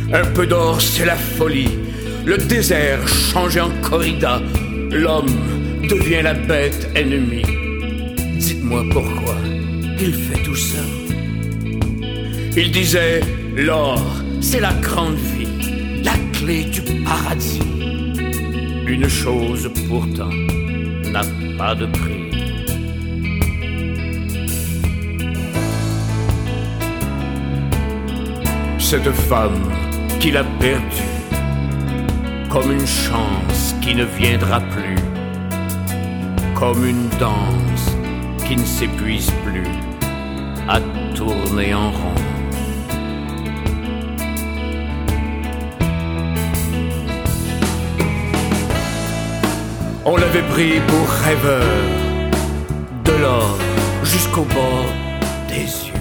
Un peu d'or, c'est la folie. Le désert changé en corrida. L'homme devient la bête ennemie. Dites-moi pourquoi il fait tout ça. Il disait, l'or, c'est la grande vie, la clé du paradis. Une chose pourtant n'a pas de prix. Cette femme qu'il a perdue, comme une chance qui ne viendra plus, comme une danse qui ne s'épuise plus à tourner en rond. On l'avait pris pour rêveur, de l'or jusqu'au bord des yeux.